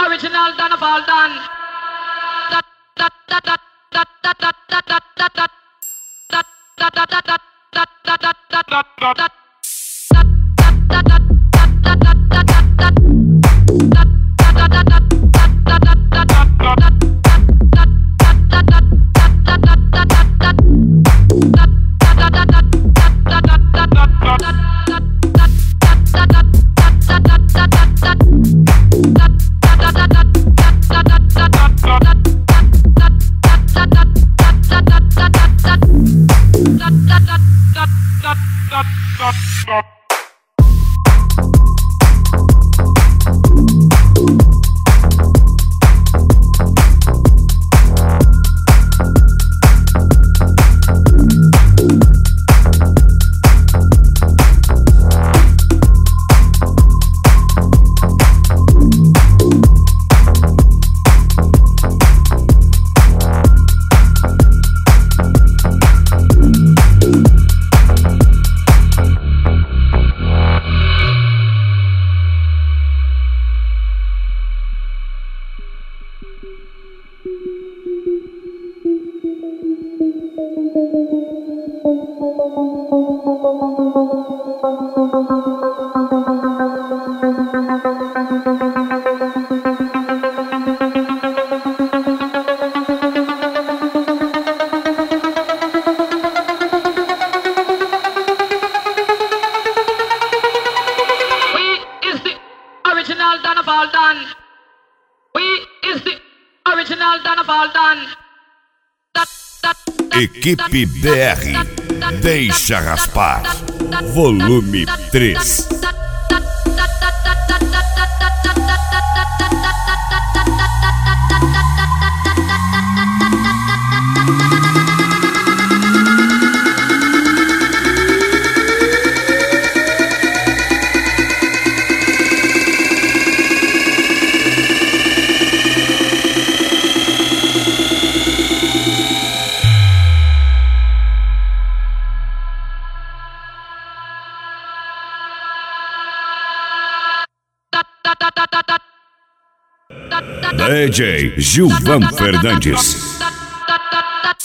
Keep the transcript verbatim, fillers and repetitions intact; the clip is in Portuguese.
original Donna Faldan. Da da da da da da da da da da da da da da da da da da da. Equipe B R, deixa raspar, volume três. D J Gilvan Fernandes.